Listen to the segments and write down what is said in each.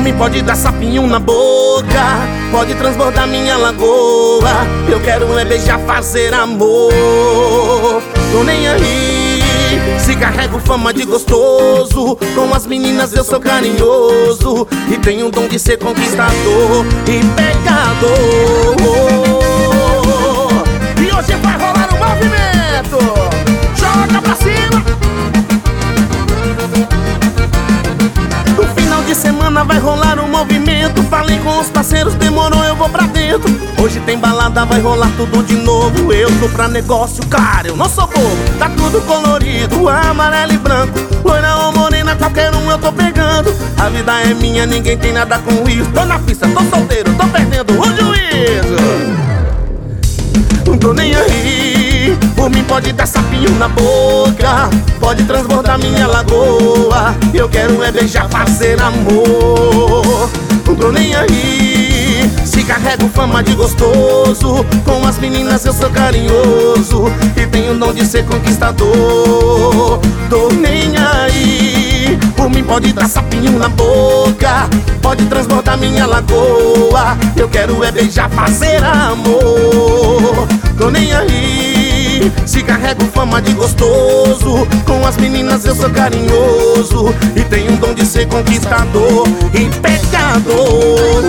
mim pode dar sapinho na boca, pode transbordar minha lagoa. Eu quero é beijar, fazer amor. Tô nem aí se carrego fama de gostoso. Com as meninas eu sou carinhoso e tenho o dom de ser conquistador e pegador. E hoje vai rolar um movimento. Joga pra cima. No final de semana vai rolar um movimento. Falei com os parceiros, demorou, eu vou pra dentro. Hoje tem balada, vai rolar tudo de novo. Eu tô pra negócio, cara, eu não sou bobo. Tá tudo colorido, amarelo e branco. Loira ou morena, qualquer um eu tô pegando. A vida é minha, ninguém tem nada com isso. Tô na pista, tô solteiro, tô perdendo o juízo. Não tô nem aí, por mim pode dar sapinho na boca, pode transbordar minha lagoa. Eu quero é beijar, fazer amor. Não tô nem aí se carrego fama de gostoso. Com as meninas eu sou carinhoso e tenho o dom de ser conquistador. Tô nem aí, por mim pode dar sapinho na boca, pode transbordar minha lagoa. Eu quero é beijar, fazer amor. Tô nem aí se carrego fama de gostoso. Com as meninas eu sou carinhoso e tenho um dom de ser conquistador e pegador.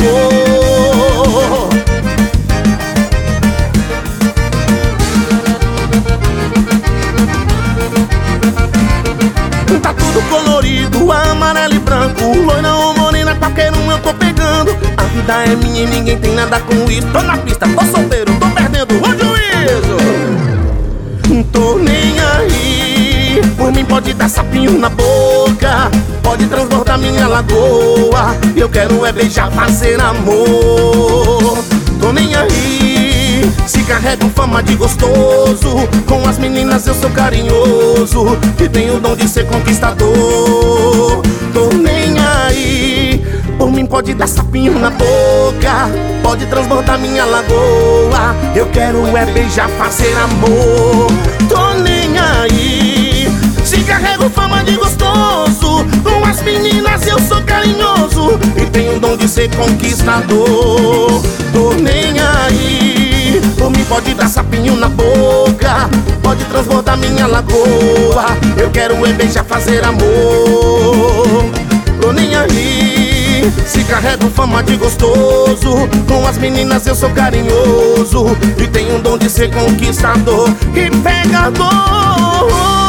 Tá tudo colorido, amarelo e branco. Loira ou morena, qualquer um eu tô pegando. A vida é minha e ninguém tem nada com isso. Tô na pista, tô solteiro, tô perdendo o juízo. Não tô nem aí, por mim pode dar sapinho na boca, pode transbordar minha lagoa. Eu quero é beijar, fazer amor. Tô nem aí se carrego fama de gostoso. Com as meninas eu sou carinhoso e tenho o dom de ser conquistador. Tô nem aí, por mim pode dar sapinho na boca, pode transbordar minha lagoa. Eu quero é beijar, fazer amor. Tô nem aí se carrego fama de gostoso. Com as meninas eu sou carinhoso e tenho o dom de ser conquistador. Tô nem aí, por mim pode dar sapinho na boca, pode transbordar minha lagoa. Eu quero é beijar, fazer amor. Tô nem aí se carrego fama de gostoso. Com as meninas eu sou carinhoso e tenho o dom de ser conquistador e pegador.